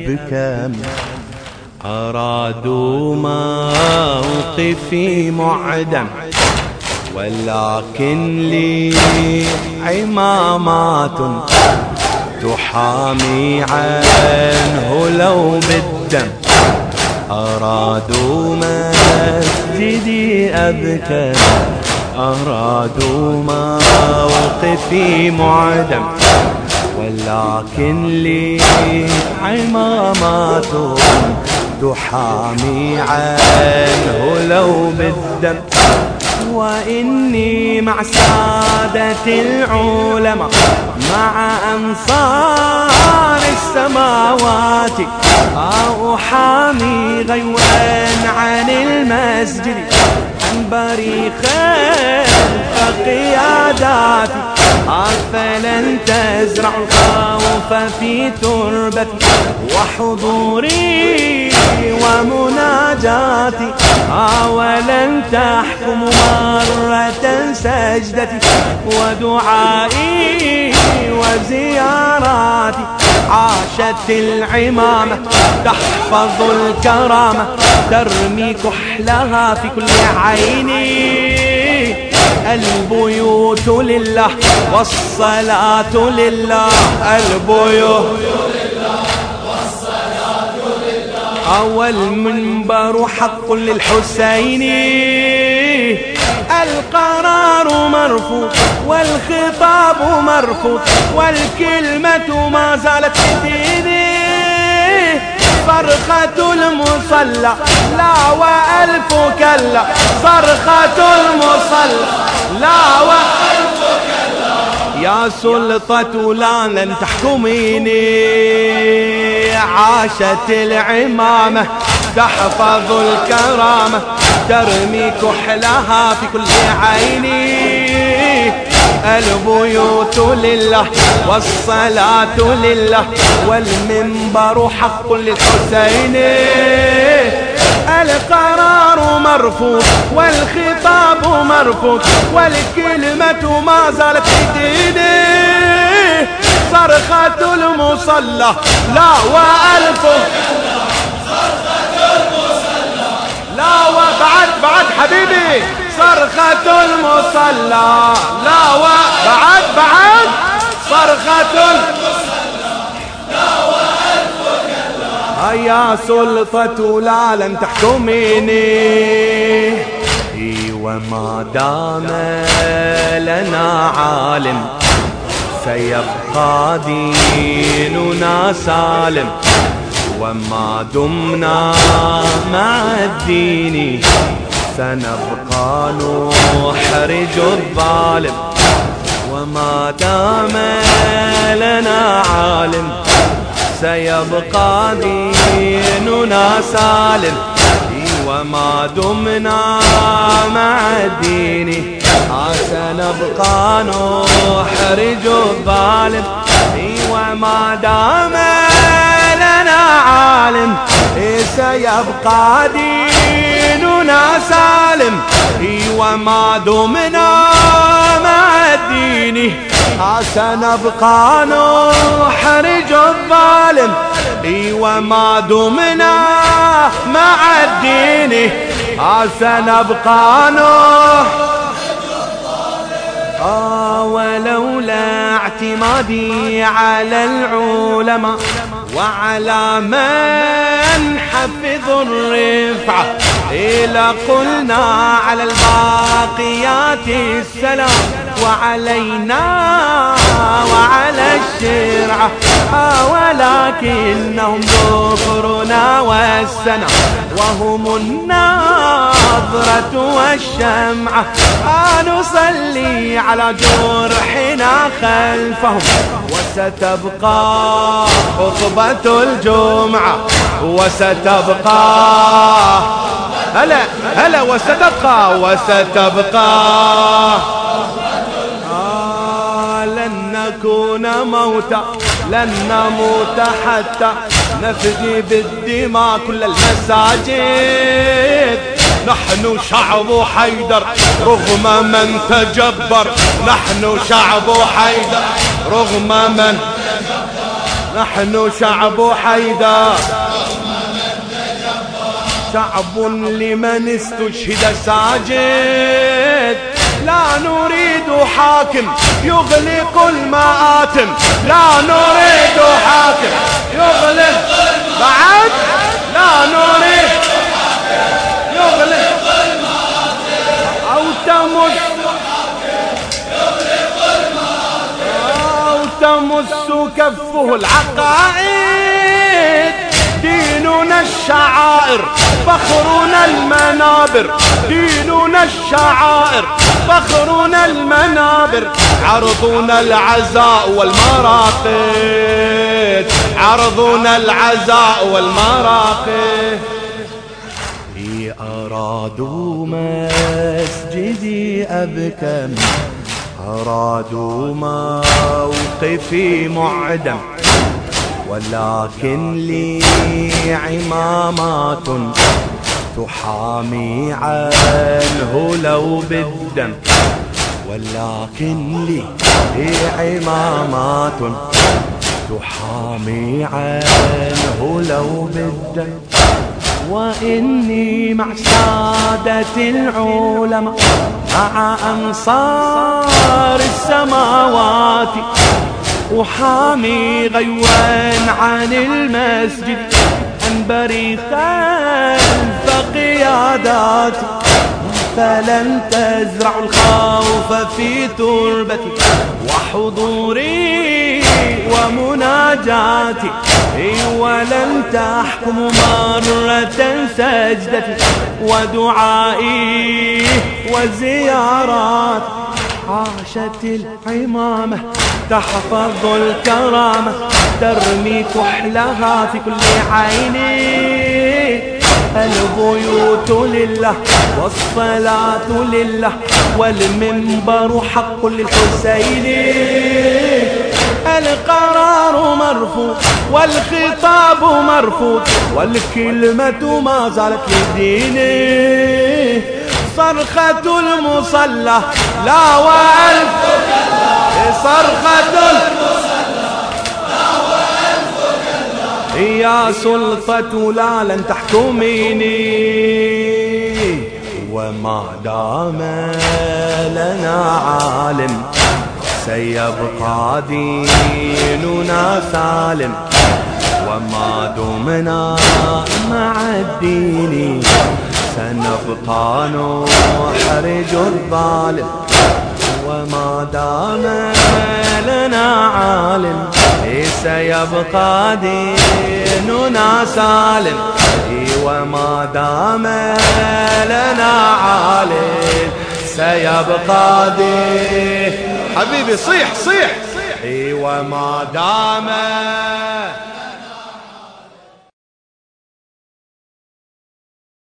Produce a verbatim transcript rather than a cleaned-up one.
بكم، أرادوا موقفي معدم، ولكن لي عمامات تحامي عنه لو بالدم. أرادوا مسجدي أبكم، أرادوا موقفي معدم، ولكن لي عمامات تحامي عنه لو بالدم. وإني مع سادة العلماء مع أنصار السماوات أحامي غيوا عن المسجد، عن بريخا فقياداتي. فلن تزرع الخوف في تربتي، وحضوري ومناجاتي ولن تحكم مرة سجدتي، ودعائي وزياراتي. عاشت العمامة تحفظ الكرامة، ترمي كحلها في كل عيني. البيوت لله والصلاة لله، البيوت لله والصلاة لله، والمنبر حق للحسين. القرار مرفوض والخطاب مرفوض، والكلمة ما زالت تديني. صرخة المصلى لا وألف كلا، صرخة المصلى لا وألف كلا. يا سلطة لا لن تحكميني، عاشت العمامة تحفظ الكرامة، ترمي كحلها في كل عيني. البيوت لله والصلاة لله، والمنبر حق للحسين. القرار مرفوض والخطاب مرفوض، والكلمة ما زالت في ديني. صرخة المصلى لا وألف، صرخة المصلى لا وبعد بعد حبيبي. صرخة المصلى لا وبعد بعد، صرخة المصلى لا وألف كلا. يا سلطة لا لن تحكميني، وما دام لنا عالم سيبقى ديننا سالم. وما دمنا مع الدين سنبقى نحرج الظالم. وما دام لنا عالم سيبقى ديننا سالم. وما دمنا مع الدين سنبقى نحرج الظالم. وما دام لنا عالم سيبقى ديننا سالم. وما دمنا مع الدين سنبقى نحرج الظالم. وما دمنا مع الدين سنبقى نحرج آه ولولا اعتمادي على العلماء وعلى من حفظ الرفعة إلا قلنا على الباقيات السلام. وعلينا وعلى الشرعة ولكنهم ذكرنا والسنة وهم النظرة والشمعة. نصلي على جرحنا خلفهم وستبقى خطبة الجمعة وستبقى هلا هلا وستبقى وستبقى آه لن نكون موتى لن نموت حتى نفدي بالدماء كل المساجد. نحن شعب حيدر رغم من تجبر. نحن شعب حيدر رغم من تجبر. نحن شعب حيدر شعب لمن استشهد ساجد، لا نريد حاكم يغلق المآتم، لا نريد حاكم يغلق بعد، لا نريد يغلق أو تمس أو تمس كفه العقائد. ديننا الشعائر فخرنا المنابر، ديننا الشعائر فخرنا المنابر، عرضنا العزاء والمراقد، عرضنا العزاء والمراقد. أرادوا مسجدي أبكم، أرادوا موقفي معدم، ولكن لي عمامات تحامي عنه لو بالدم، ولكن لي عمامات تحامي عنه لو بالدم. وإني مع سادة العلماء مع أنصار السماوات أحامي غيوا عن المسجد، أنبري خلف قياداتي، فلن تزرع الخوف في تربتي وحضوري ومناجاتي، ولن تحكم مرة سجدتي ودعائي وزيارات. عاشت العمامة تحفظ الكرامة، ترمي كحلها في كل عين. البيوت لله والصلاة لله، والمنبر حق للحسين. القرار مرفوض والخطاب مرفوض، والكلمة ما زالت للدين. صرخة المصلى لا وألف صرخة المصلى لا وألف يا سلطة لا لن تحكميني. وما دام لنا عالم سيبقى ديننا سالم، وما دمنا مع الدين سنبقى نحرج الظالم. وما دام لنا عالم سيبقى ديننا سالم، وما دام لنا عالم سيبقى دين. حبيبي صيح صيح. وما دام